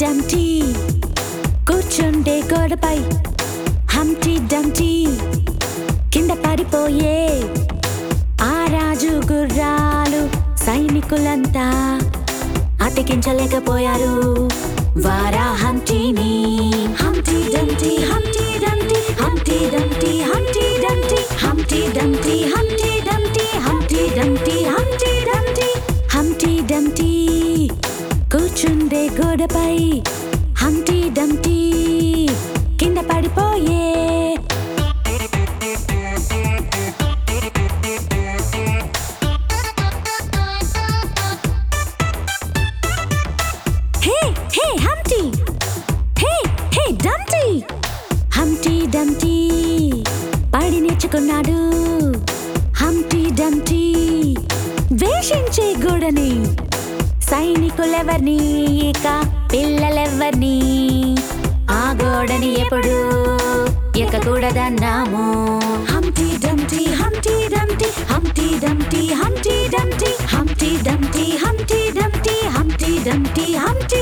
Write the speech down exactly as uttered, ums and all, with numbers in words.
డంటీ కూర్చుండే గోడపై హంటీ డంటీ కింద పడిపోయే ఆ రాజు గుర్రాలు సైనికులంతా అతికించలేకపోయారు వారా హంటీని. హంటీ డంటీ హంటీ డంటీ హంటీ డంటీ హంటీ డంటీ హంటీ డంటీ హంటీ డంటీ హంటీ డంటీ హంటీ డంటీ హంటీ డంటీ కూర్చుండే గోడపై హంటీ డంటీ కింద పడిపోయే హే హే హంటీ హే హే డంటీ హంటీ డంటీ పడి నేర్చుకున్నాడు. హంటీ డంటీ వేషించే గోడని సైనికులెవర్ని ఇక పిల్లలెవర్ని ఆ గోడని ఎప్పుడు ఎక్కకూడదన్నాము. హంటీ డంటీ హంటీ డంటీ హంటీ డంటీ హంటీ డంటీ హంటీ డంటీ హంటీ డంటీ హంటీ డంటీ హంటీ